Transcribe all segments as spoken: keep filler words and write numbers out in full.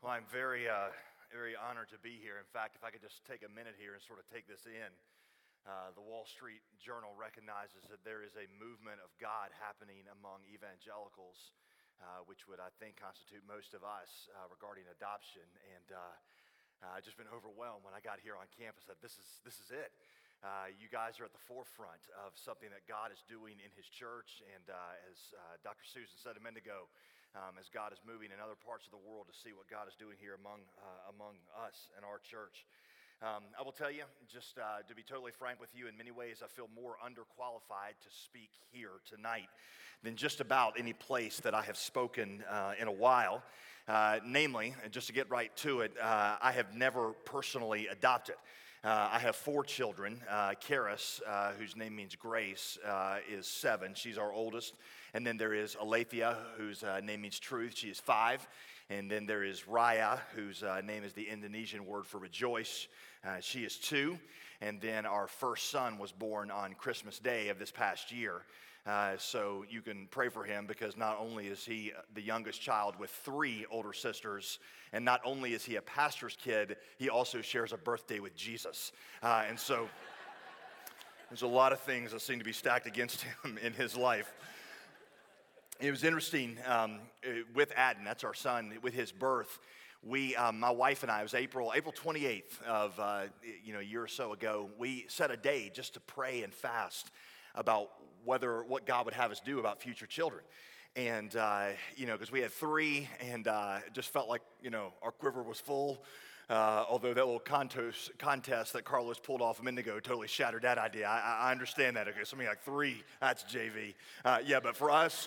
Well, I'm very, uh, very honored to be here. In fact, if I could just take a minute here and sort of take this in, uh, the Wall Street Journal recognizes that there is a movement of God happening among evangelicals, uh, which would, I think, constitute most of us uh, regarding adoption. And uh, uh, I've just been overwhelmed when I got here on campus that this is this is it. Uh, you guys are at the forefront of something that God is doing in His church, and uh, as uh, Doctor Susan said a minute ago, um, as God is moving in other parts of the world to see what God is doing here among uh, among us and our church. Um, I will tell you, just uh, to be totally frank with you, in many ways I feel more underqualified to speak here tonight than just about any place that I have spoken uh, in a while. Uh, namely, and just to get right to it, uh, I have never personally adopted. Uh, I have four children. Uh, Karis, uh, whose name means grace, uh, is seven. She's our oldest. And then there is Alethea, whose uh, name means truth. She is five. And then there is Raya, whose uh, name is the Indonesian word for rejoice. Uh, she is two. And then our first son was born on Christmas Day of this past year. Uh, so you can pray for him, because not only is he the youngest child with three older sisters, and not only is he a pastor's kid, he also shares a birthday with Jesus. Uh, and so there's a lot of things that seem to be stacked against him in his life. It was interesting um, with Adden, that's our son, with his birth. We, um, my wife and I, it was April, April twenty-eighth of uh, you know a year or so ago. We set a day just to pray and fast about whether what God would have us do about future children. And, uh, you know, because we had three, and uh, it just felt like, you know, our quiver was full. Uh, although that little contest, contest that Carlos pulled off a minute ago totally shattered that idea. I, I understand that. Okay, something like three, that's J V. Uh, yeah, but for us,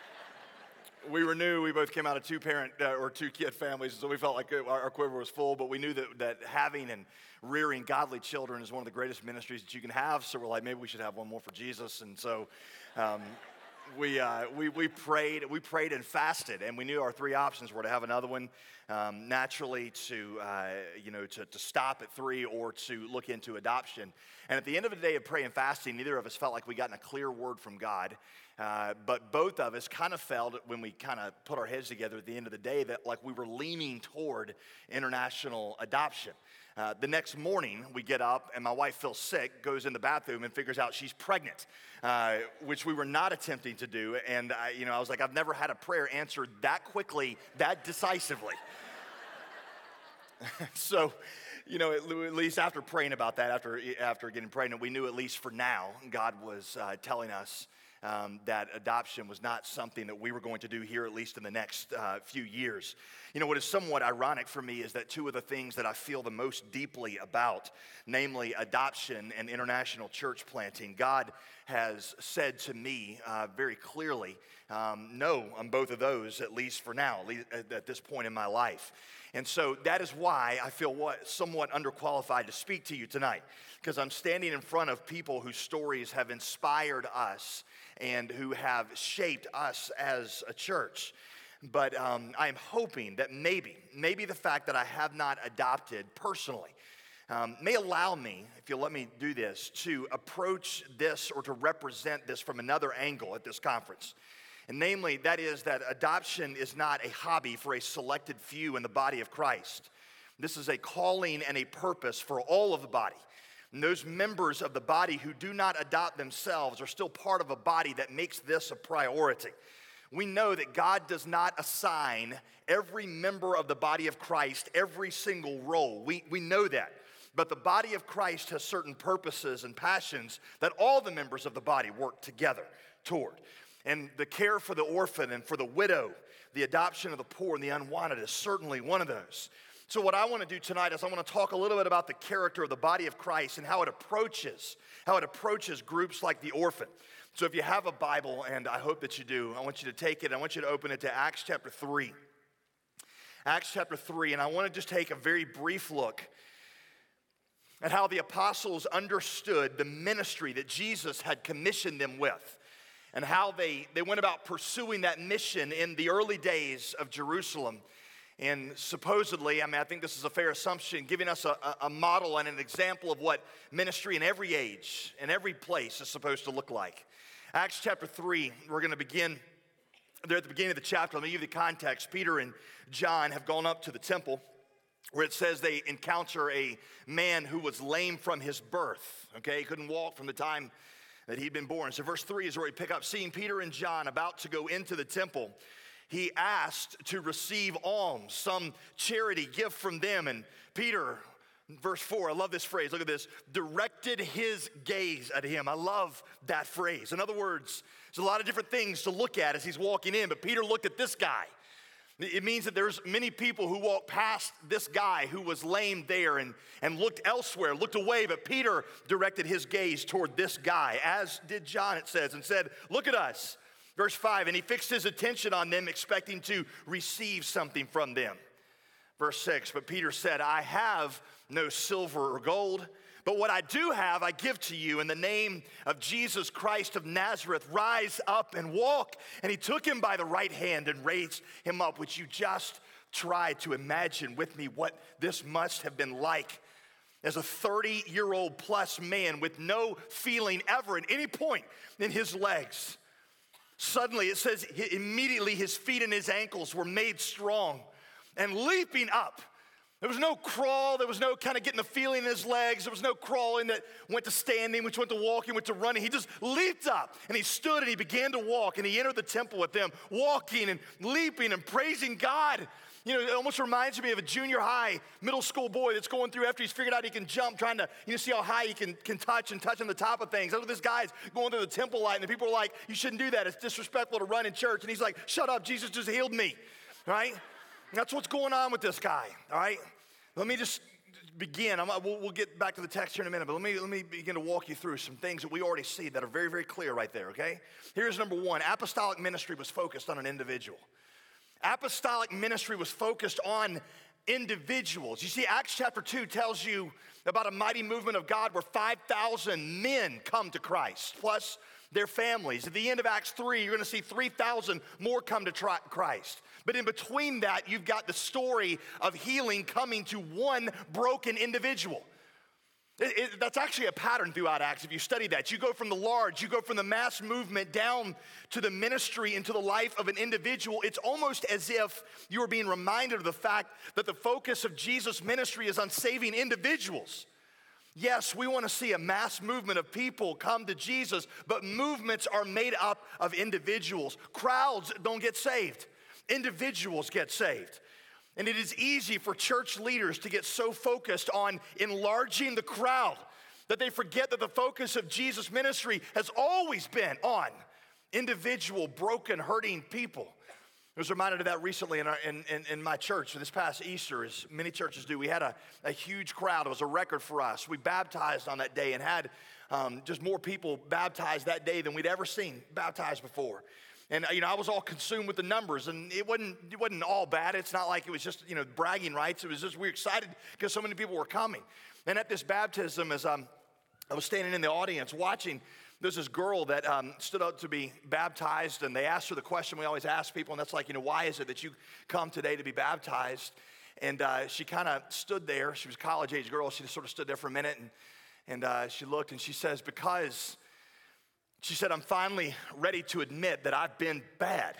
we were new. We both came out of two-parent uh, or two-kid families, so we felt like our, our quiver was full. But we knew that, that having and rearing godly children is one of the greatest ministries that you can have. So we're like, maybe we should have one more for Jesus. And so um, we, uh, we we prayed, we prayed and fasted, and we knew our three options were to have another one, um, naturally to uh, you know to, to stop at three, or to look into adoption. And at the end of the day of praying and fasting, neither of us felt like we gotten a clear word from God. Uh, but both of us kind of felt, when we kind of put our heads together at the end of the day, that like we were leaning toward international adoption. Uh, the next morning, we get up, and my wife feels sick, goes in the bathroom, and figures out she's pregnant, uh, which we were not attempting to do. And I, you know, I was like, I've never had a prayer answered that quickly, that decisively. So, you know, at least after praying about that, after after getting pregnant, we knew at least for now, God was uh, telling us Um, that adoption was not something that we were going to do here, at least in the next uh, few years. You know, what is somewhat ironic for me is that two of the things that I feel the most deeply about, namely adoption and international church planting, God has said to me uh, very clearly, um, no on both of those, at least for now, at, least at this point in my life. And so that is why I feel what, somewhat underqualified to speak to you tonight, because I'm standing in front of people whose stories have inspired us and who have shaped us as a church. But um, I'm hoping that maybe, maybe the fact that I have not adopted personally um, may allow me, if you'll let me do this, to approach this or to represent this from another angle at this conference. And namely, that is that adoption is not a hobby for a selected few in the body of Christ. This is a calling and a purpose for all of the body. And those members of the body who do not adopt themselves are still part of a body that makes this a priority. We know that God does not assign every member of the body of Christ every single role. We, we know that. But the body of Christ has certain purposes and passions that all the members of the body work together toward. And the care for the orphan and for the widow, the adoption of the poor and the unwanted is certainly one of those. So what I want to do tonight is I want to talk a little bit about the character of the body of Christ and how it approaches, how it approaches groups like the orphan. So if you have a Bible, and I hope that you do, I want you to take it, I want you to open it to Acts chapter three. Acts chapter three, and I want to just take a very brief look at how the apostles understood the ministry that Jesus had commissioned them with, and how they, they went about pursuing that mission in the early days of Jerusalem. And supposedly, I mean, I think this is a fair assumption, giving us a, a model and an example of what ministry in every age, in every place is supposed to look like. Acts chapter three, we're going to begin there at the beginning of the chapter, let me give you the context. Peter and John have gone up to the temple where it says they encounter a man who was lame from his birth, okay? He couldn't walk from the time that he'd been born. So verse three is where we pick up. Seeing Peter and John about to go into the temple, he asked to receive alms, some charity gift from them. And Peter, verse four, I love this phrase, look at this, directed his gaze at him. I love that phrase. In other words, there's a lot of different things to look at as he's walking in, but Peter looked at this guy. It means that there's many people who walked past this guy who was lame there and, and looked elsewhere, looked away, but Peter directed his gaze toward this guy, as did John, it says, and said, look at us. Verse five, and he fixed his attention on them, expecting to receive something from them. Verse six, but Peter said, I have no silver or gold, but what I do have, I give to you. In the name of Jesus Christ of Nazareth, rise up and walk. And he took him by the right hand and raised him up, which you just tried to imagine with me what this must have been like as a thirty-year-old plus man with no feeling ever at any point in his legs. Suddenly, it says, immediately his feet and his ankles were made strong, and leaping up. There was no crawl. There was no kind of getting the feeling in his legs. There was no crawling that went to standing, which went to walking, went to running. He just leaped up, and he stood, and he began to walk, and he entered the temple with them, walking and leaping and praising God. You know, it almost reminds me of a junior high, middle school boy that's going through after he's figured out he can jump, trying to, you know, see how high he can, can touch and touch on the top of things. That's what this guy's going through the temple light, and the people are like, you shouldn't do that. It's disrespectful to run in church. And he's like, shut up, Jesus just healed me, right? And that's what's going on with this guy, all right? Let me just begin. I'm, we'll, we'll get back to the text here in a minute, but let me, let me begin to walk you through some things that we already see that are very, very clear right there, okay? Here's number one. Apostolic ministry was focused on an individual. Apostolic ministry was focused on individuals. You see, Acts chapter two tells you about a mighty movement of God where five thousand men come to Christ, plus their families. At the end of Acts three, you're going to see three thousand more come to try Christ. But in between that, you've got the story of healing coming to one broken individual. It, it, that's actually a pattern throughout Acts. If you study that, you go from the large, you go from the mass movement down to the ministry into the life of an individual. It's almost as if you are being reminded of the fact that the focus of Jesus' ministry is on saving individuals. Yes, we want to see a mass movement of people come to Jesus, but movements are made up of individuals. Crowds don't get saved. Individuals get saved. And it is easy for church leaders to get so focused on enlarging the crowd that they forget that the focus of Jesus' ministry has always been on individual, broken, hurting people. I was reminded of that recently in, our, in, in, in my church this past Easter, as many churches do. We had a, a huge crowd. It was a record for us. We baptized on that day and had um, just more people baptized that day than we'd ever seen baptized before. And, you know, I was all consumed with the numbers, and it wasn't, it wasn't all bad. It's not like it was just, you know, bragging rights. It was just we were excited because so many people were coming. And at this baptism, as um, I was standing in the audience watching, there's this girl that um, stood up to be baptized, and they asked her the question we always ask people, and that's like, you know, why is it that you come today to be baptized? And uh, she kind of stood there. She was a college-age girl. She just sort of stood there for a minute, and, and uh, she looked, and she says, because... She said, I'm finally ready to admit that I've been bad.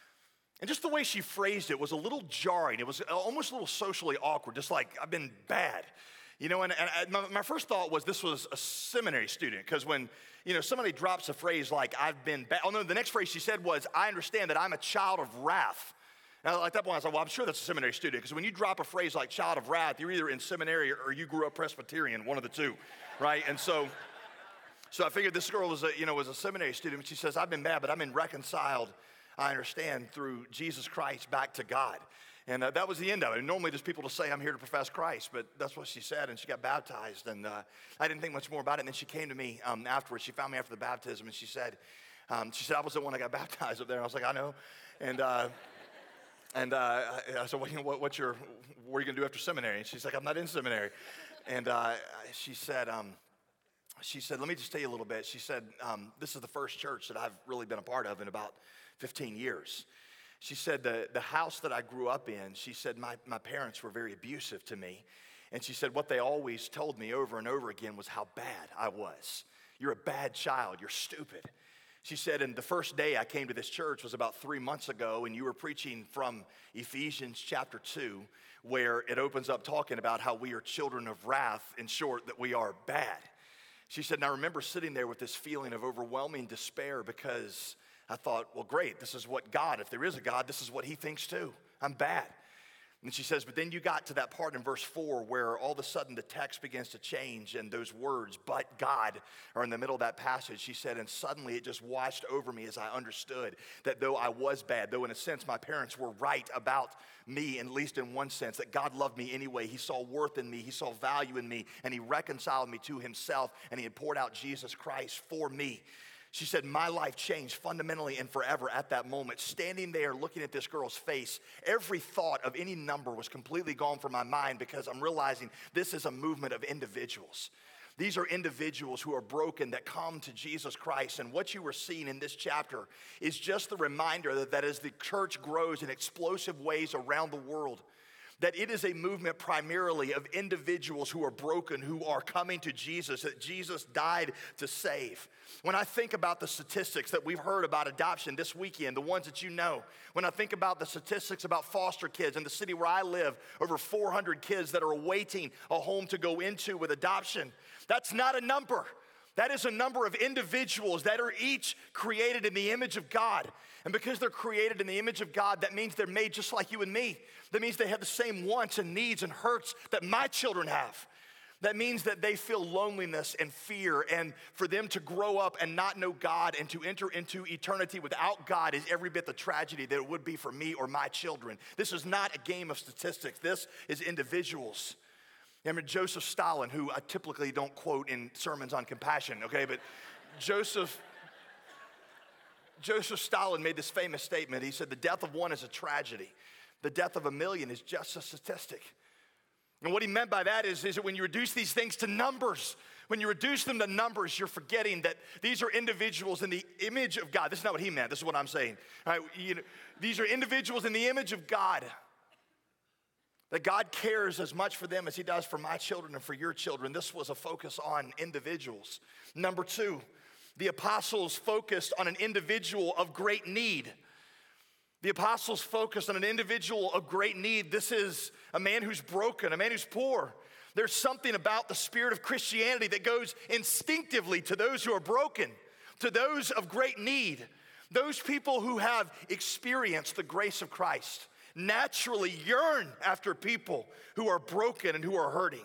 And just the way she phrased it was a little jarring. It was almost a little socially awkward, just like, I've been bad. You know, and, and my, my first thought was this was a seminary student, because when, you know, somebody drops a phrase like, I've been bad, oh no, the next phrase she said was, I understand that I'm a child of wrath. And I, like that point, I was like, well, I'm sure that's a seminary student, because when you drop a phrase like child of wrath, you're either in seminary or you grew up Presbyterian, one of the two, right? And so... So I figured this girl was a, you know, was a seminary student. She says, I've been bad, but I've been reconciled, I understand, through Jesus Christ back to God. And uh, that was the end of it. And normally just people to say, I'm here to profess Christ, but that's what she said, and she got baptized. And uh, I didn't think much more about it. And then she came to me um, afterwards. She found me after the baptism, and she said, um, she said, I was the one that got baptized up there. And I was like, I know. And uh, and uh, I said, well, you know, what, what's your, what are you going to do after seminary? And she's like, I'm not in seminary. And uh, she said, um, She said, let me just tell you a little bit. She said, um, this is the first church that I've really been a part of in about fifteen years. She said, the, the house that I grew up in, she said, my, my parents were very abusive to me. And she said, what they always told me over and over again was how bad I was. You're a bad child. You're stupid. She said, and the first day I came to this church was about three months ago, and you were preaching from Ephesians chapter two, where it opens up talking about how we are children of wrath, in short, that we are bad. She said, and I remember sitting there with this feeling of overwhelming despair because I thought, well, great, this is what God, if there is a God, this is what he thinks too. I'm bad. And she says, but then you got to that part in verse four where all of a sudden the text begins to change and those words, but God, are in the middle of that passage. She said, and suddenly it just washed over me as I understood that though I was bad, though in a sense my parents were right about me, at least in one sense, that God loved me anyway. He saw worth in me, he saw value in me, and he reconciled me to himself, and he had poured out Jesus Christ for me. She said, my life changed fundamentally and forever at that moment. Standing there looking at this girl's face, every thought of any number was completely gone from my mind because I'm realizing this is a movement of individuals. These are individuals who are broken that come to Jesus Christ. And what you were seeing in this chapter is just the reminder that, that as the church grows in explosive ways around the world, that it is a movement primarily of individuals who are broken, who are coming to Jesus, that Jesus died to save. When I think about the statistics that we've heard about adoption this weekend, the ones that you know, when I think about the statistics about foster kids in the city where I live, over four hundred kids that are awaiting a home to go into with adoption, that's not a number. That is a number of individuals that are each created in the image of God. And because they're created in the image of God, that means they're made just like you and me. That means they have the same wants and needs and hurts that my children have. That means that they feel loneliness and fear, and for them to grow up and not know God and to enter into eternity without God is every bit the tragedy that it would be for me or my children. This is not a game of statistics. This is individuals. Remember Joseph Stalin, who I typically don't quote in sermons on compassion, okay? But Joseph, Joseph Stalin made this famous statement. He said, the death of one is a tragedy. The death of a million is just a statistic. And what he meant by that is, is that when you reduce these things to numbers, when you reduce them to numbers, you're forgetting that these are individuals in the image of God. This is not what he meant. This is what I'm saying. All right, you know, these are individuals in the image of God. That God cares as much for them as he does for my children and for your children. This was a focus on individuals. Number two, the apostles focused on an individual of great need. The apostles focused on an individual of great need. This is a man who's broken, a man who's poor. There's something about the spirit of Christianity that goes instinctively to those who are broken, to those of great need, those people who have experienced the grace of Christ. Naturally yearn after people who are broken and who are hurting.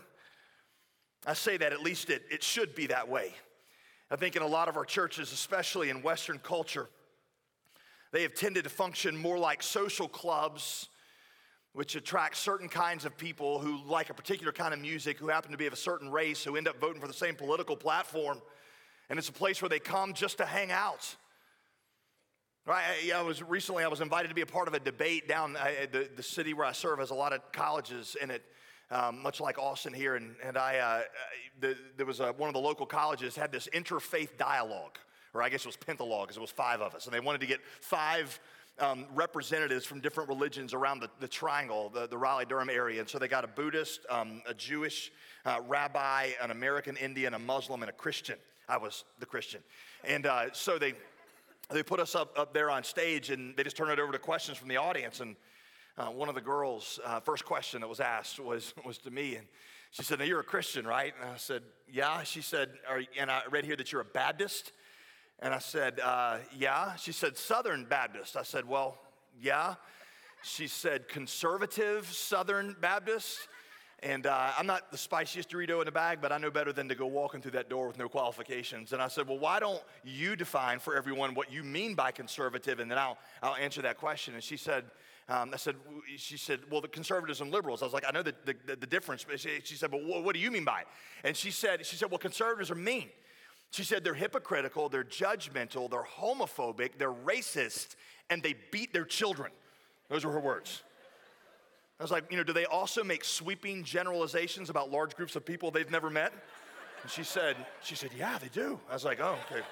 I say that at least it, it should be that way. I think in a lot of our churches, especially in Western culture, they have tended to function more like social clubs, which attract certain kinds of people who like a particular kind of music, who happen to be of a certain race, who end up voting for the same political platform. And it's a place where they come just to hang out. Right, I, I was recently I was invited to be a part of a debate down I, the, the city where I serve has a lot of colleges in it, um, much like Austin here. And, and I, uh, the, there was a, one of the local colleges had this interfaith dialogue, or I guess it was pentalogue, because it was five of us. And they wanted to get five um, representatives from different religions around the, the triangle, the, the Raleigh-Durham area. And so they got a Buddhist, um, a Jewish uh, rabbi, an American Indian, a Muslim, and a Christian. I was the Christian. And uh, so they... They put us up, up there on stage, and they just turned it over to questions from the audience. And uh, one of the girls' uh, first question that was asked was, was to me. And she said, now, you're a Christian, right? And I said, yeah. She said, Are, and I read here that you're a Baptist. And I said, uh, yeah. She said, Southern Baptist. I said, well, yeah. She said, conservative Southern Baptist. And uh, I'm not the spiciest Dorito in the bag, but I know better than to go walking through that door with no qualifications. And I said, well, why don't you define for everyone what you mean by conservative, and then I'll, I'll answer that question. And she said, um, I said, she said, well, the conservatives and liberals. I was like, I know the, the, the difference. But she, she said, but what, what do you mean by it? And she said, she said, well, conservatives are mean. She said, they're hypocritical, they're judgmental, they're homophobic, they're racist, and they beat their children. Those were her words. I was like, you know, do they also make sweeping generalizations about large groups of people they've never met? And she said, she said, yeah, they do. I was like, oh, okay.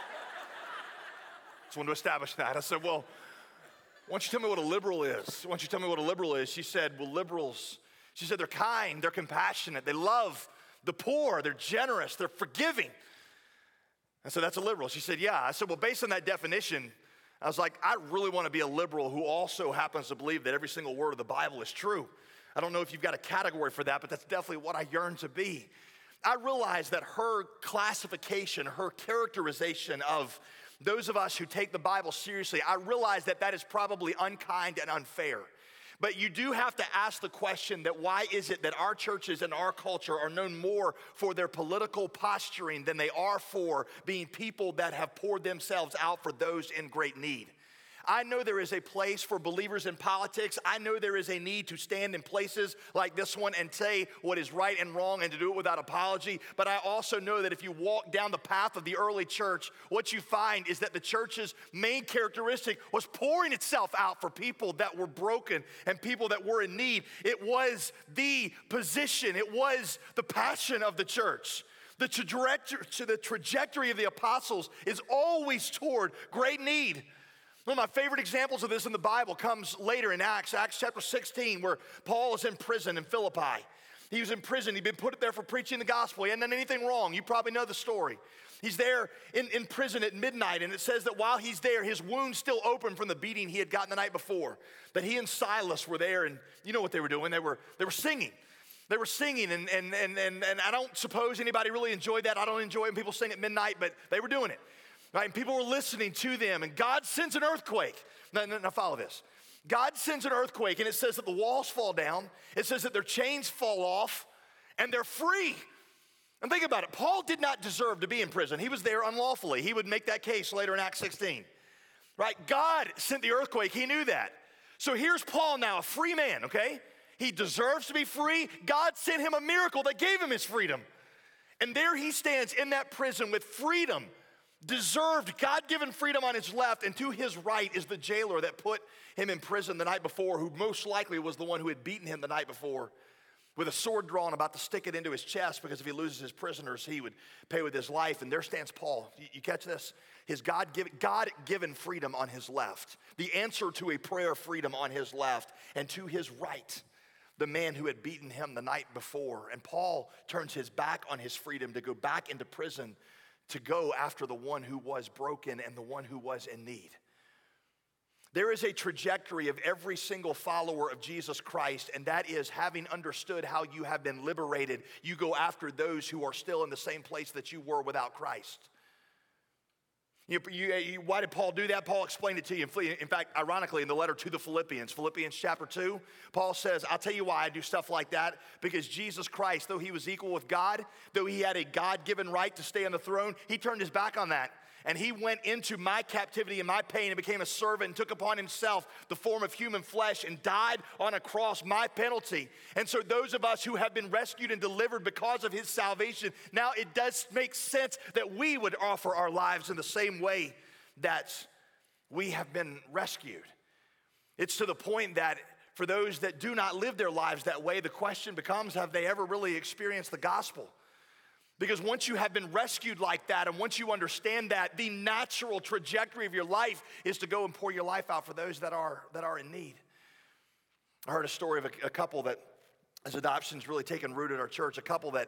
Just wanted to establish that. I said, well, why don't you tell me what a liberal is? Why don't you tell me what a liberal is? She said, well, liberals, she said, they're kind, they're compassionate, they love the poor, they're generous, they're forgiving. I said, that's a liberal. She said, yeah. I said, well, based on that definition, I was like, I really want to be a liberal who also happens to believe that every single word of the Bible is true. I don't know if you've got a category for that, but that's definitely what I yearn to be. I realized that her classification, her characterization of those of us who take the Bible seriously, I realized that that is probably unkind and unfair. But you do have to ask the question that why is it that our churches and our culture are known more for their political posturing than they are for being people that have poured themselves out for those in great need? I know there is a place for believers in politics. I know there is a need to stand in places like this one and say what is right and wrong and to do it without apology. But I also know that if you walk down the path of the early church, what you find is that the church's main characteristic was pouring itself out for people that were broken and people that were in need. It was the position, it was the passion of the church. The trajectory, the trajectory of the apostles is always toward great need. One of my favorite examples of this in the Bible comes later in Acts, Acts chapter sixteen, where Paul is in prison in Philippi. He was in prison. He'd been put there for preaching the gospel. He hadn't done anything wrong. You probably know the story. He's there in, in prison at midnight, and it says that while he's there, his wound's still open from the beating he had gotten the night before. That he and Silas were there, and you know what they were doing. They were, they were singing. They were singing, and, and, and, and, and I don't suppose anybody really enjoyed that. I don't enjoy it when people sing at midnight, but they were doing it. Right, and people were listening to them, and God sends an earthquake. Now, now follow this. God sends an earthquake, and it says that the walls fall down. It says that their chains fall off, and they're free. And think about it. Paul did not deserve to be in prison. He was there unlawfully. He would make that case later in Acts sixteen. Right? God sent the earthquake. He knew that. So here's Paul now, a free man, okay? He deserves to be free. God sent him a miracle that gave him his freedom. And there he stands in that prison with freedom. Deserved God-given freedom on his left, and to his right is the jailer that put him in prison the night before, who most likely was the one who had beaten him the night before, with a sword drawn, about to stick it into his chest, because if he loses his prisoners, he would pay with his life. And there stands Paul. You, you catch this? His God-given, God-given freedom on his left, the answer to a prayer freedom on his left, and to his right, the man who had beaten him the night before. And Paul turns his back on his freedom to go back into prison, to go after the one who was broken and the one who was in need. There is a trajectory of every single follower of Jesus Christ, and that is, having understood how you have been liberated, you go after those who are still in the same place that you were without Christ. You, you, you, why did Paul do that? Paul explained it to you. In fact, ironically, in the letter to the Philippians, Philippians chapter two, Paul says, I'll tell you why I do stuff like that. Because Jesus Christ, though he was equal with God, though he had a God-given right to stay on the throne, he turned his back on that. And he went into my captivity and my pain and became a servant and took upon himself the form of human flesh and died on a cross, my penalty. And so those of us who have been rescued and delivered because of his salvation, now it does make sense that we would offer our lives in the same way that we have been rescued. It's to the point that for those that do not live their lives that way, the question becomes, have they ever really experienced the gospel? Because once you have been rescued like that, and once you understand that, the natural trajectory of your life is to go and pour your life out for those that are that are in need. I heard a story of a, a couple that, as adoption's really taken root at our church, a couple that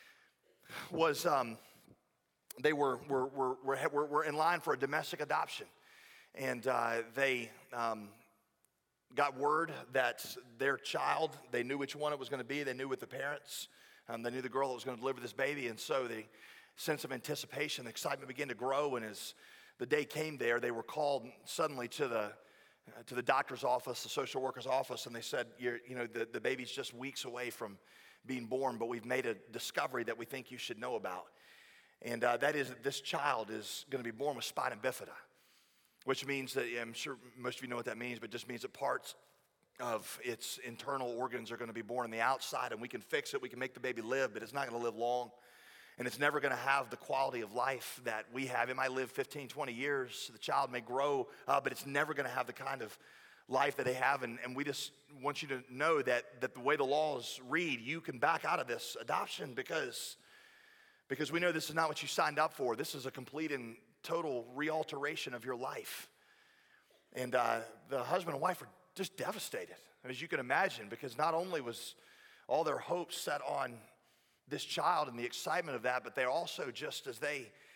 was, um, they were, were, were, were, were in line for a domestic adoption. And uh, they um, got word that their child, they knew which one it was going to be, they knew with the parents. Um, they knew the girl that was going to deliver this baby, and so the sense of anticipation, the excitement began to grow. And as the day came there, they were called suddenly to the uh, to the doctor's office, the social worker's office, and they said, You're, you know, the, the baby's just weeks away from being born, but we've made a discovery that we think you should know about. And uh, that is that this child is going to be born with spina bifida, which means that, I'm sure most of you know what that means, but it just means that parts of its internal organs are going to be born on the outside, and we can fix it, we can make the baby live, but it's not going to live long, and it's never going to have the quality of life that we have. It might live fifteen, twenty years, the child may grow, uh, but it's never going to have the kind of life that they have, and, and we just want you to know that, that the way the laws read, you can back out of this adoption because, because we know this is not what you signed up for. This is a complete and total realteration of your life. And uh, the husband and wife are just devastated, as you can imagine, because not only was all their hopes set on this child and the excitement of that, but they also, just as they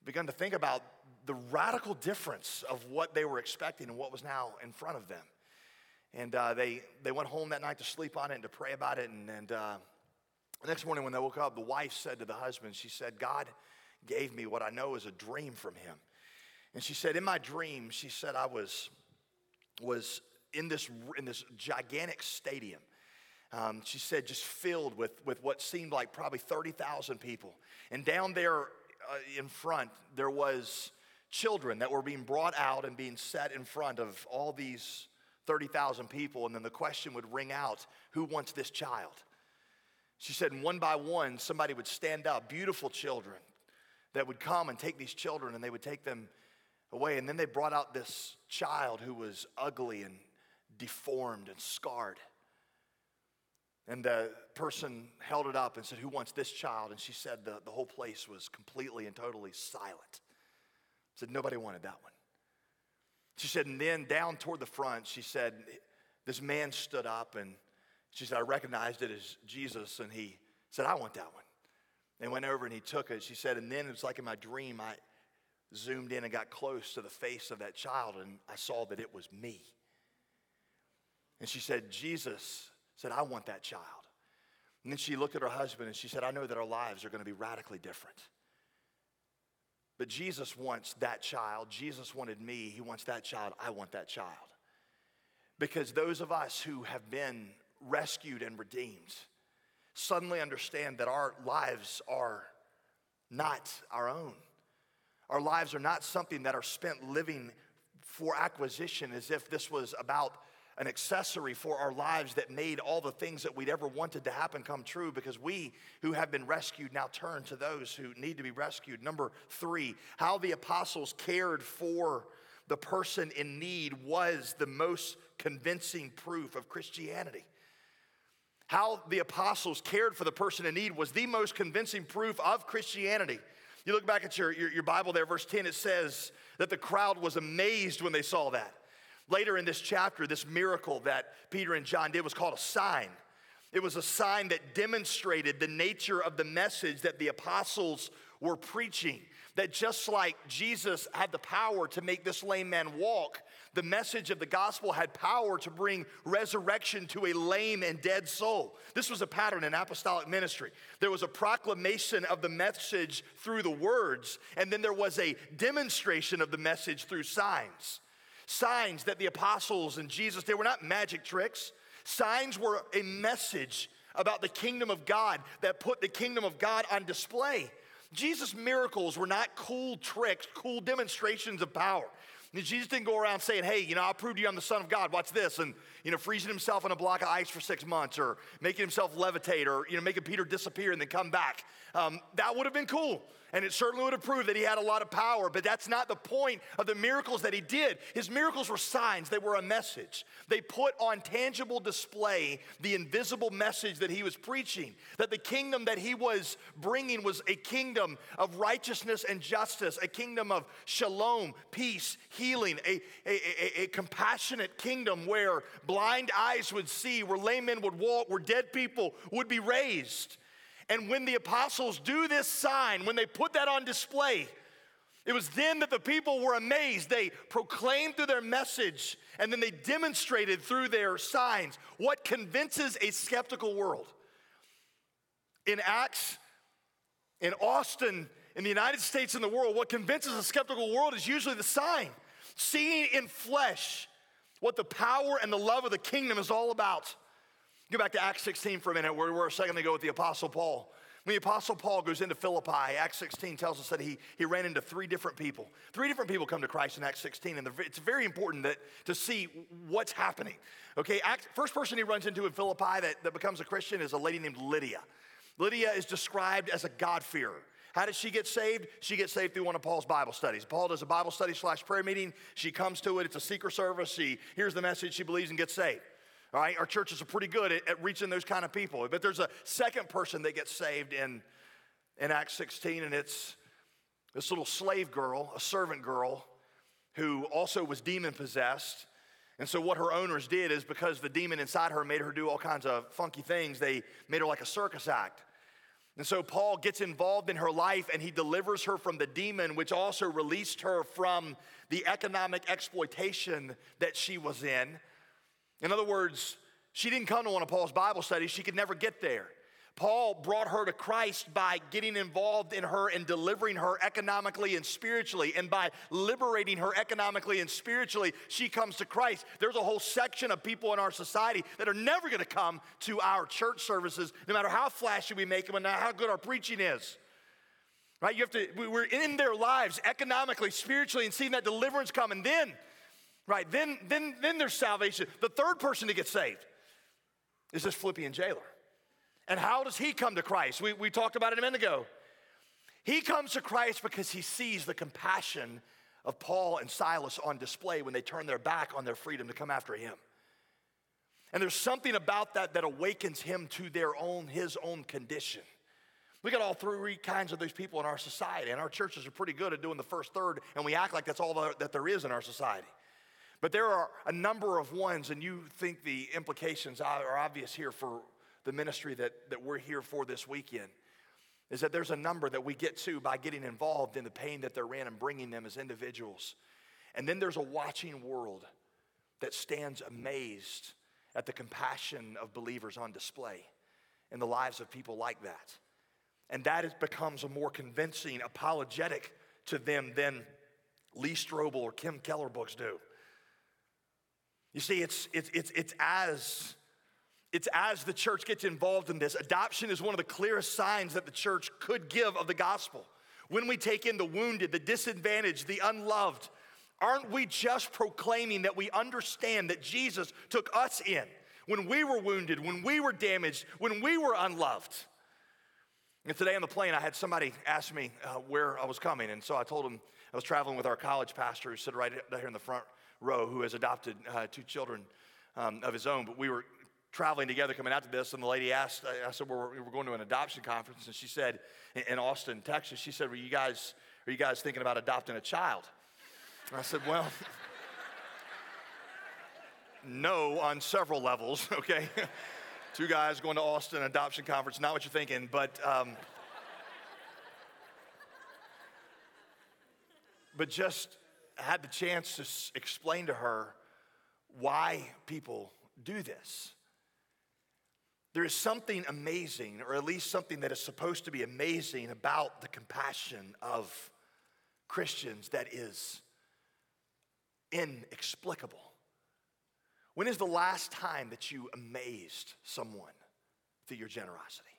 begun to think about the radical difference of what they were expecting and what was now in front of them. And uh, they, they went home that night to sleep on it and to pray about it. And, and uh, the next morning when they woke up, the wife said to the husband, she said, God gave me what I know is a dream from him. And she said, in my dream, she said, I was, was in, this, in this gigantic stadium. Um, she said, just filled with, with what seemed like probably thirty thousand people. And down there uh, in front, there was children that were being brought out and being set in front of all these thirty thousand people. And then the question would ring out, who wants this child? She said, and one by one, somebody would stand up, beautiful children that would come and take these children, and they would take them away. And then they brought out this child who was ugly and deformed and scarred. And the person held it up and said, who wants this child? And she said the, the whole place was completely and totally silent. Said nobody wanted that one. She said, and then down toward the front, she said, this man stood up, and she said, I recognized it as Jesus, and he said, I want that one. And went over and he took it. She said, and then it was like in my dream, I zoomed in and got close to the face of that child, and I saw that it was me. And she said, Jesus said, I want that child. And then she looked at her husband and she said, I know that our lives are going to be radically different. But Jesus wants that child. Jesus wanted me. He wants that child. I want that child. Because those of us who have been rescued and redeemed suddenly understand that our lives are not our own. Our lives are not something that are spent living for acquisition as if this was about an accessory for our lives that made all the things that we'd ever wanted to happen come true, because we who have been rescued now turn to those who need to be rescued. Number three, how the apostles cared for the person in need was the most convincing proof of Christianity. How the apostles cared for the person in need was the most convincing proof of Christianity. You look back at your, your, your Bible there, verse ten, it says that the crowd was amazed when they saw that. Later in this chapter, this miracle that Peter and John did was called a sign. It was a sign that demonstrated the nature of the message that the apostles were preaching. That just like Jesus had the power to make this lame man walk, the message of the gospel had power to bring resurrection to a lame and dead soul. This was a pattern in apostolic ministry. There was a proclamation of the message through the words, and then there was a demonstration of the message through signs. Signs that the apostles and Jesus, they were not magic tricks. Signs were a message about the kingdom of God that put the kingdom of God on display. Jesus' miracles were not cool tricks, cool demonstrations of power. Jesus didn't go around saying, hey, you know, I'll prove to you I'm the Son of God. Watch this. And, you know, freezing himself in a block of ice for six months or making himself levitate or, you know, making Peter disappear and then come back. Um, that would have been cool. And it certainly would have proved that he had a lot of power, but that's not the point of the miracles that he did. His miracles were signs. They were a message. They put on tangible display the invisible message that he was preaching, that the kingdom that he was bringing was a kingdom of righteousness and justice, a kingdom of shalom, peace, healing, a, a, a, a compassionate kingdom where blind eyes would see, where lame men would walk, where dead people would be raised. And when the apostles do this sign, when they put that on display, it was then that the people were amazed. They proclaimed through their message, and then they demonstrated through their signs what convinces a skeptical world. In Acts, in Austin, in the United States, in the world, what convinces a skeptical world is usually the sign. Seeing in flesh what the power and the love of the kingdom is all about. Go back to Acts sixteen for a minute, where we were a second ago with the Apostle Paul. When the Apostle Paul goes into Philippi, Acts sixteen tells us that he, he ran into three different people. Three different people come to Christ in Acts sixteen, and it's very important that, to see what's happening. Okay, Acts, first person he runs into in Philippi that, that becomes a Christian is a lady named Lydia. Lydia is described as a God-fearer. How did she get saved? She gets saved through one of Paul's Bible studies. Paul does a Bible study slash prayer meeting. She comes to it. It's a secret service. She hears the message. She believes and gets saved. All right, our churches are pretty good at, at reaching those kind of people. But there's a second person that gets saved in, in Acts sixteen, and it's this little slave girl, a servant girl, who also was demon-possessed. And so what her owners did is, because the demon inside her made her do all kinds of funky things, they made her like a circus act. And so Paul gets involved in her life and he delivers her from the demon, which also released her from the economic exploitation that she was in. In other words, she didn't come to one of Paul's Bible studies. She could never get there. Paul brought her to Christ by getting involved in her and delivering her economically and spiritually. And by liberating her economically and spiritually, she comes to Christ. There's a whole section of people in our society that are never going to come to our church services, no matter how flashy we make them and how good our preaching is. Right? You have to, we're in their lives economically, spiritually, and seeing that deliverance come. And then, right, then, then, then there's salvation. The third person to get saved is this Philippian jailer. And how does he come to Christ? We, we talked about it a minute ago. He comes to Christ because he sees the compassion of Paul and Silas on display when they turn their back on their freedom to come after him. And there's something about that that awakens him to their own, his own condition. We got all three kinds of those people in our society, and our churches are pretty good at doing the first third, and we act like that's all that there is in our society. But there are a number of ones, and you think the implications are obvious here for the ministry that, that we're here for this weekend, is that there's a number that we get to by getting involved in the pain that they're in and bringing them as individuals. And then there's a watching world that stands amazed at the compassion of believers on display in the lives of people like that. And that is, becomes a more convincing apologetic to them than Lee Strobel or Kim Keller books do. You see, it's, it's, it's, it's as... It's as the church gets involved in this. Adoption is one of the clearest signs that the church could give of the gospel. When we take in the wounded, the disadvantaged, the unloved, aren't we just proclaiming that we understand that Jesus took us in when we were wounded, when we were damaged, when we were unloved? And today on the plane, I had somebody ask me uh, where I was coming. And so I told him I was traveling with our college pastor who stood right here in the front row, who has adopted uh, two children um, of his own. But we were traveling together coming out to this, and the lady asked, I said, well, we're, we're going to an adoption conference, and she said, in Austin, Texas, she said, well, you guys, are you guys thinking about adopting a child? And I said, well, no, on several levels, okay? Two guys going to Austin, adoption conference, not what you're thinking, but, um, but just had the chance to s- explain to her why people do this. There is something amazing, or at least something that is supposed to be amazing about the compassion of Christians that is inexplicable. When is the last time that you amazed someone through your generosity?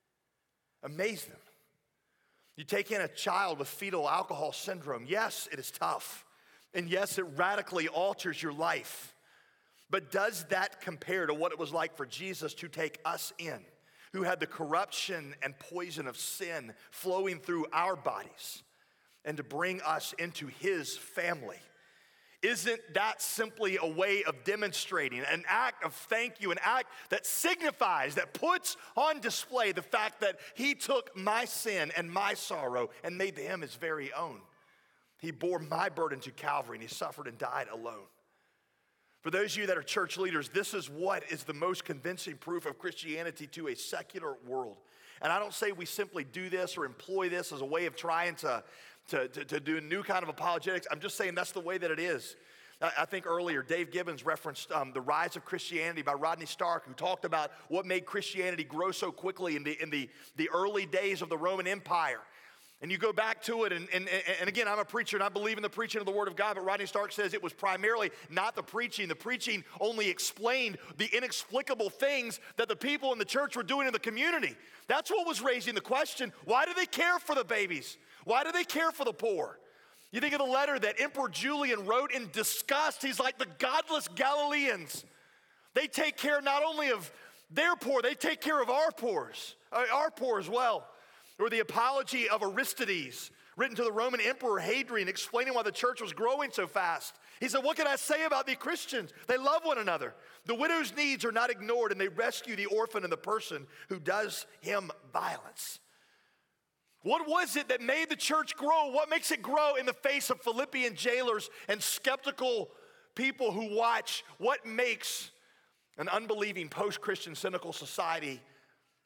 Amaze them. You take in a child with fetal alcohol syndrome. Yes, it is tough. And yes, it radically alters your life. But does that compare to what it was like for Jesus to take us in, who had the corruption and poison of sin flowing through our bodies, and to bring us into his family? Isn't that simply a way of demonstrating, an act of thank you, an act that signifies, that puts on display the fact that he took my sin and my sorrow and made him his very own? He bore my burden to Calvary, and he suffered and died alone. For those of you that are church leaders, this is what is the most convincing proof of Christianity to a secular world. And I don't say we simply do this or employ this as a way of trying to, to, to, to do a new kind of apologetics. I'm just saying that's the way that it is. I, I think earlier Dave Gibbons referenced um, The Rise of Christianity by Rodney Stark, who talked about what made Christianity grow so quickly in the, in the, the early days of the Roman Empire. And you go back to it, and, and, and again, I'm a preacher, and I believe in the preaching of the Word of God, but Rodney Stark says it was primarily not the preaching. The preaching only explained the inexplicable things that the people in the church were doing in the community. That's what was raising the question, why do they care for the babies? Why do they care for the poor? You think of the letter that Emperor Julian wrote in disgust. He's like, the godless Galileans. They take care not only of their poor, they take care of our poors, our poor as well. Or the Apology of Aristides, written to the Roman Emperor Hadrian, explaining why the church was growing so fast. He said, what can I say about the Christians? They love one another. The widow's needs are not ignored, and they rescue the orphan and the person who does him violence. What was it that made the church grow? What makes it grow in the face of Philippian jailers and skeptical people who watch? What makes an unbelieving post-Christian cynical society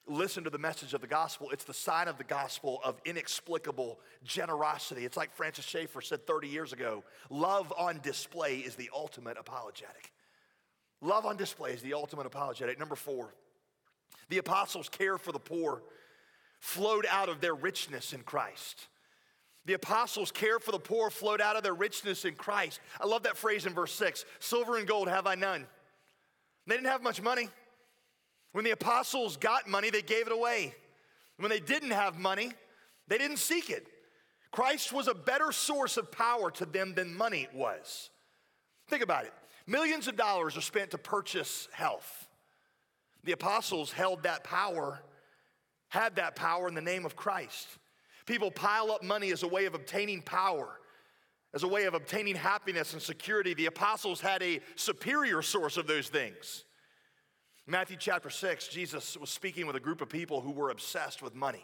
listen to the message of the gospel. It's the sign of the gospel of inexplicable generosity. It's like Francis Schaeffer said thirty years ago, love on display is the ultimate apologetic. Love on display is the ultimate apologetic. Number four, the apostles' care for the poor flowed out of their richness in Christ. The apostles' care for the poor flowed out of their richness in Christ. I love that phrase in verse six, silver and gold have I none. They didn't have much money. When the apostles got money, they gave it away. When they didn't have money, they didn't seek it. Christ was a better source of power to them than money was. Think about it. Millions of dollars are spent to purchase health. The apostles held that power, had that power in the name of Christ. People pile up money as a way of obtaining power, as a way of obtaining happiness and security. The apostles had a superior source of those things. Matthew chapter six, Jesus was speaking with a group of people who were obsessed with money.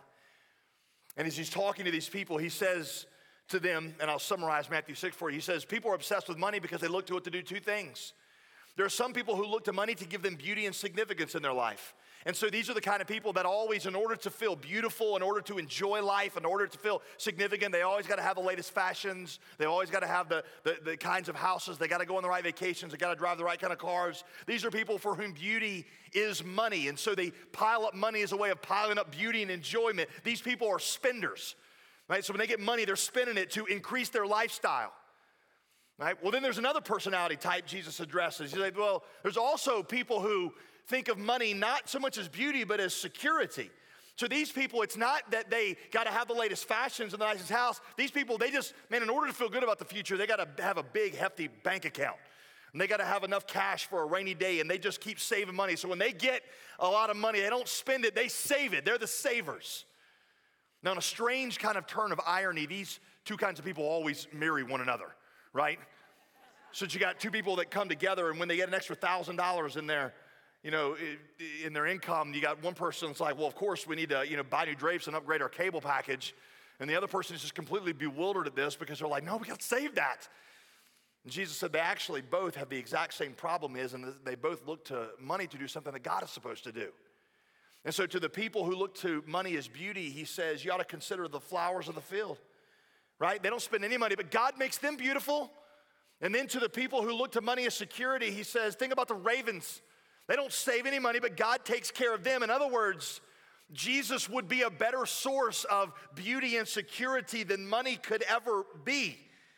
And as he's talking to these people, he says to them, and I'll summarize Matthew six for you, he says, people are obsessed with money because they look to it to do two things. There are some people who look to money to give them beauty and significance in their life. And so these are the kind of people that always, in order to feel beautiful, in order to enjoy life, in order to feel significant, they always got to have the latest fashions. They always got to have the, the, the kinds of houses. They got to go on the right vacations. They got to drive the right kind of cars. These are people for whom beauty is money. And so they pile up money as a way of piling up beauty and enjoyment. These people are spenders, right? So when they get money, they're spending it to increase their lifestyle. Right? Well, then there's another personality type Jesus addresses. He's like, well, there's also people who think of money not so much as beauty, but as security. So these people, it's not that they got to have the latest fashions and the nicest house. These people, they just, man, in order to feel good about the future, they got to have a big, hefty bank account. And they got to have enough cash for a rainy day, and they just keep saving money. So when they get a lot of money, they don't spend it, they save it. They're the savers. Now, in a strange kind of turn of irony, these two kinds of people always marry one another, right? So you got two people that come together, and when they get an extra thousand dollars in their, you know, in their income, you got one person that's like, well, of course we need to, you know, buy new drapes and upgrade our cable package, and the other person is just completely bewildered at this because they're like, no, we got to save that. And Jesus said they actually both have the exact same problem is, and they both look to money to do something that God is supposed to do. And so to the people who look to money as beauty, he says, you ought to consider the flowers of the field, right? They don't spend any money, but God makes them beautiful. And then to the people who look to money as security, he says, think about the ravens. They don't save any money, but God takes care of them. In other words, Jesus would be a better source of beauty and security than money could ever be.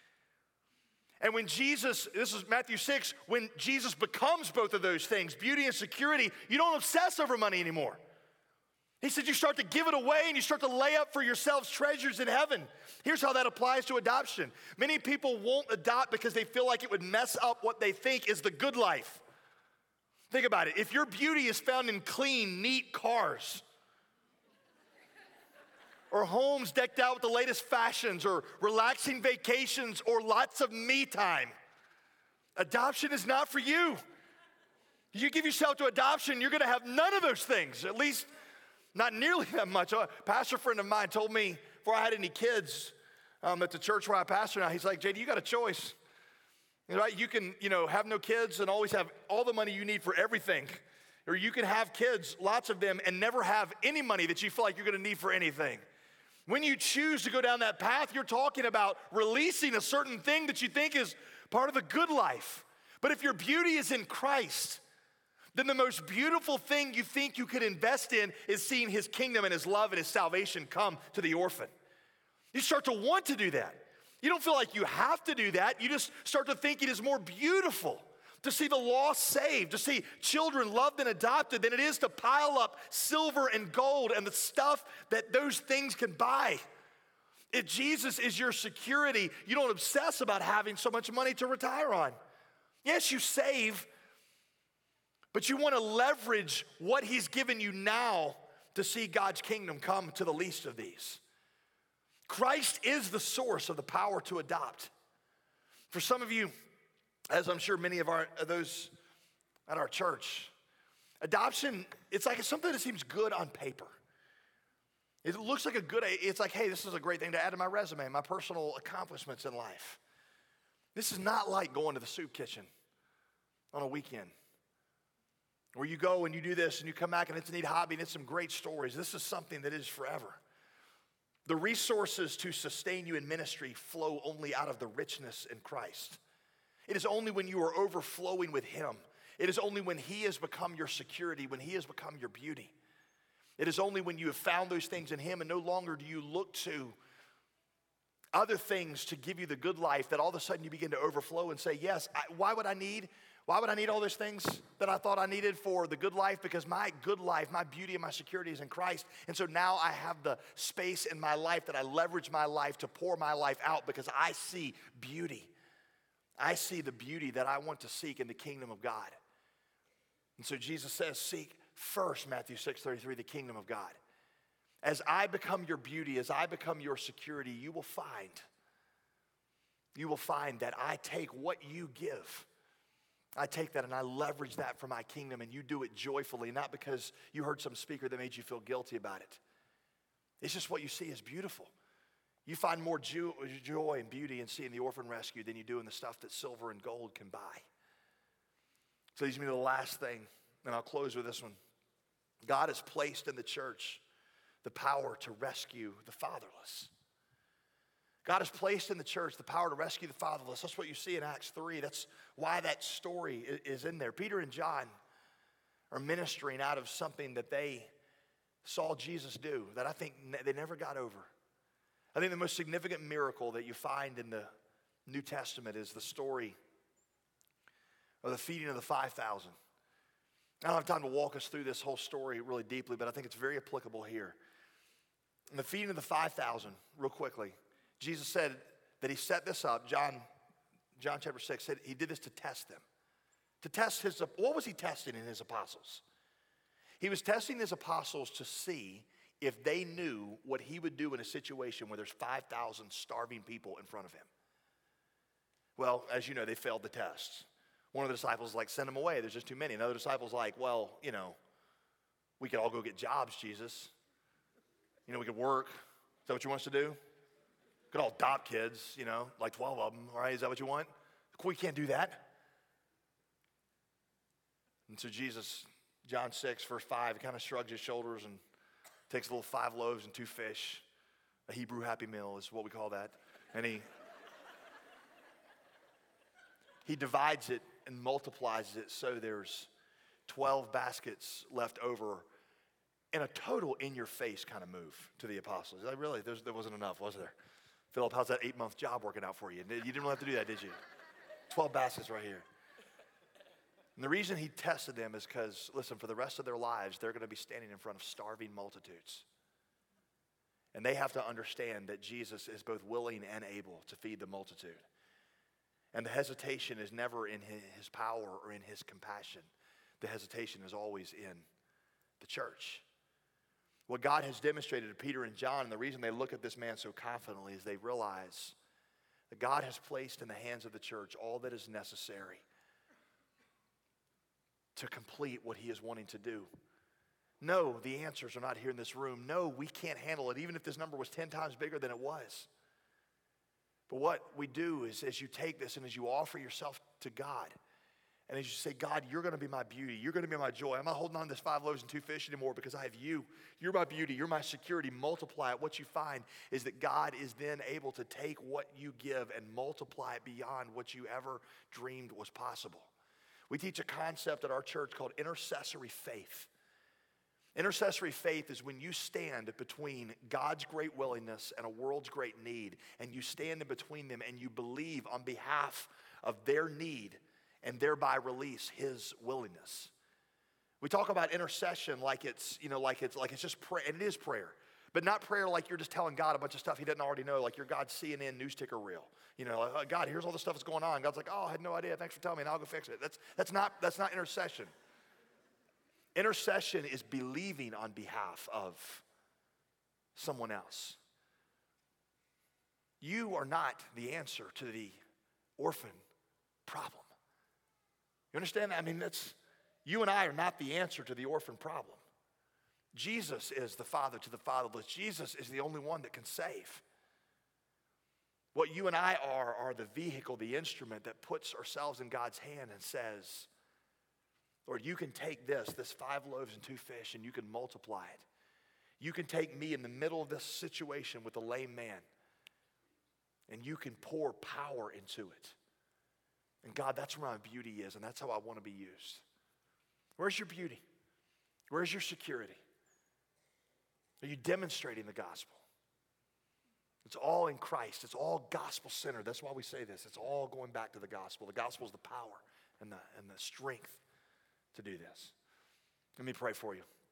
And when Jesus, this is Matthew six, when Jesus becomes both of those things, beauty and security, you don't obsess over money anymore. He said you start to give it away and you start to lay up for yourselves treasures in heaven. Here's how that applies to adoption. Many people won't adopt because they feel like it would mess up what they think is the good life. Think about it. If your beauty is found in clean, neat cars, or homes decked out with the latest fashions, or relaxing vacations, or lots of me time, adoption is not for you. You give yourself to adoption, you're going to have none of those things, at least not nearly that much. A pastor friend of mine told me before I had any kids um, at the church where I pastor now, he's like, J D, you got a choice. Right? You can, you know, have no kids and always have all the money you need for everything. Or you can have kids, lots of them, and never have any money that you feel like you're going to need for anything. When you choose to go down that path, you're talking about releasing a certain thing that you think is part of the good life. But if your beauty is in Christ, then the most beautiful thing you think you could invest in is seeing his kingdom and his love and his salvation come to the orphan. You start to want to do that. You don't feel like you have to do that. You just start to think it is more beautiful to see the lost saved, to see children loved and adopted than it is to pile up silver and gold and the stuff that those things can buy. If Jesus is your security, you don't obsess about having so much money to retire on. Yes, you save, but you want to leverage what he's given you now to see God's kingdom come to the least of these. Christ is the source of the power to adopt. For some of you, as I'm sure many of our of those at our church, adoption, it's like it's something that seems good on paper. It looks like a good, it's like, hey, this is a great thing to add to my resume, my personal accomplishments in life. This is not like going to the soup kitchen on a weekend where you go and you do this and you come back and it's a neat hobby and it's some great stories. This is something that is forever. The resources to sustain you in ministry flow only out of the richness in Christ. It is only when you are overflowing with Him. It is only when He has become your security, when He has become your beauty. It is only when you have found those things in Him and no longer do you look to other things to give you the good life that all of a sudden you begin to overflow and say, yes, I, why would I need, why would I need all those things that I thought I needed for the good life? Because my good life, my beauty and my security is in Christ. And so now I have the space in my life that I leverage my life to pour my life out because I see beauty. I see the beauty that I want to seek in the kingdom of God. And so Jesus says, seek first, Matthew six thirty-three, the kingdom of God. As I become your beauty, as I become your security, you will find, you will find that I take what you give. I take that and I leverage that for my kingdom, and you do it joyfully, not because you heard some speaker that made you feel guilty about it. It's just what you see is beautiful. You find more joy and beauty in seeing the orphan rescue than you do in the stuff that silver and gold can buy. So leads me to the last thing, and I'll close with this one. God has placed in the church the power to rescue the fatherless. God has placed in the church the power to rescue the fatherless. That's what you see in Acts three. That's why that story is in there. Peter and John are ministering out of something that they saw Jesus do that I think they never got over. I think the most significant miracle that you find in the New Testament is the story of the feeding of the five thousand. I don't have time to walk us through this whole story really deeply, but I think it's very applicable here. In the feeding of the five thousand, real quickly, Jesus said that he set this up. John, John chapter six said he did this to test them. To test his, what was he testing in his apostles? He was testing his apostles to see if they knew what he would do in a situation where there's five thousand starving people in front of him. Well, as you know, they failed the test. One of the disciples was like, send them away. There's just too many. Another disciple's like, well, you know, we could all go get jobs, Jesus. You know, we could work. Is that what you want us to do? We could all adopt kids, you know, like twelve of them, right? Is that what you want? We can't do that. And so Jesus, John six, verse five, kind of shrugs his shoulders and takes a little five loaves and two fish. A Hebrew Happy Meal is what we call that. And he, he divides it and multiplies it so there's twelve baskets left over in a total in-your-face kind of move to the apostles. Like, really, There's, there wasn't enough, was there? Philip, how's that eight-month job working out for you? You didn't really have to do that, did you? twelve baskets right here. And the reason he tested them is because, listen, for the rest of their lives, they're going to be standing in front of starving multitudes. And they have to understand that Jesus is both willing and able to feed the multitude. And the hesitation is never in his power or in his compassion. The hesitation is always in the church. What God has demonstrated to Peter and John, and the reason they look at this man so confidently, is they realize that God has placed in the hands of the church all that is necessary to complete what he is wanting to do. No, the answers are not here in this room. No, we can't handle it, even if this number was ten times bigger than it was. But what we do is, as you take this and as you offer yourself to God, and as you say, God, you're going to be my beauty. You're going to be my joy. I'm not holding on to this five loaves and two fish anymore because I have you. You're my beauty. You're my security. Multiply it. What you find is that God is then able to take what you give and multiply it beyond what you ever dreamed was possible. We teach a concept at our church called intercessory faith. Intercessory faith is when you stand between God's great willingness and a world's great need, and you stand in between them and you believe on behalf of their need and thereby release his willingness. We talk about intercession like it's, you know, like it's like it's just prayer, and it is prayer. But not prayer like you're just telling God a bunch of stuff he doesn't already know, like you're God's C N N news ticker reel. You know, like, oh, God, here's all the stuff that's going on. God's like, oh, I had no idea. Thanks for telling me, and I'll go fix it. That's that's not that's not intercession. Intercession is believing on behalf of someone else. You are not the answer to the orphan problem. You understand that? I mean, that's, you and I are not the answer to the orphan problem. Jesus is the father to the fatherless. Jesus is the only one that can save. What you and I are are the vehicle, the instrument that puts ourselves in God's hand and says, Lord, you can take this, this five loaves and two fish, and you can multiply it. You can take me in the middle of this situation with a lame man, and you can pour power into it. And God, that's where my beauty is, and that's how I want to be used. Where's your beauty? Where's your security? Are you demonstrating the gospel? It's all in Christ. It's all gospel-centered. That's why we say this. It's all going back to the gospel. The gospel is the power and the, and the strength to do this. Let me pray for you.